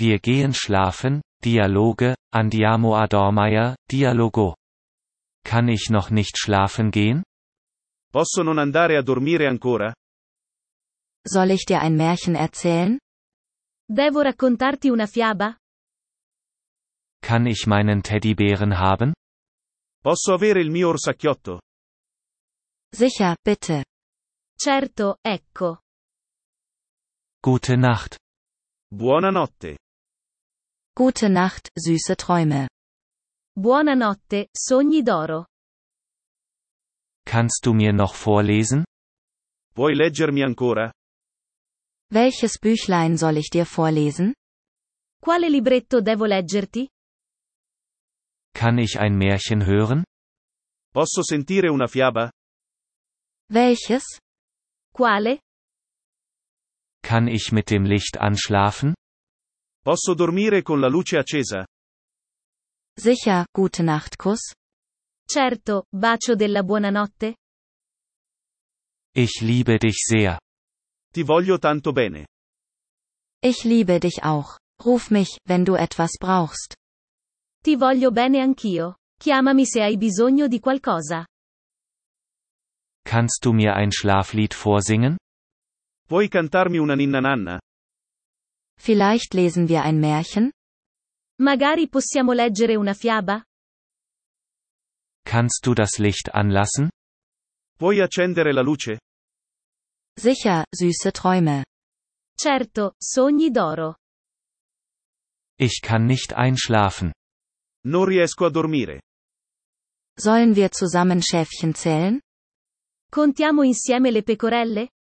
Wir gehen schlafen, Dialoge, Andiamo a dormire, dialogo. Kann ich noch nicht schlafen gehen? Posso non andare a dormire ancora? Soll ich dir ein Märchen erzählen? Devo raccontarti una fiaba? Kann ich meinen Teddybären haben? Posso avere il mio orsacchiotto? Sicher, bitte. Certo, ecco. Gute Nacht. Buonanotte. Gute Nacht, süße Träume. Buonanotte, sogni d'oro. Kannst du mir noch vorlesen? Puoi leggermi ancora? Welches Büchlein soll ich dir vorlesen? Quale libretto devo leggerti? Kann ich ein Märchen hören? Posso sentire una fiaba? Welches? Quale? Kann ich mit dem Licht anschlafen? Posso dormire con la luce accesa? Sicher, gute Nacht, Kuss. Certo, bacio della buonanotte? Ich liebe dich sehr. Ti voglio tanto bene. Ich liebe dich auch. Ruf mich, wenn du etwas brauchst. Ti voglio bene anch'io. Chiamami se hai bisogno di qualcosa. Kannst du mir ein Schlaflied vorsingen? Puoi cantarmi una ninna nanna? Vielleicht lesen wir ein Märchen? Magari possiamo leggere una fiaba? Kannst du das Licht anlassen? Puoi accendere la luce? Sicher, süße Träume. Certo, sogni d'oro. Ich kann nicht einschlafen. Non riesco a dormire. Sollen wir zusammen Schäfchen zählen? Contiamo insieme le pecorelle?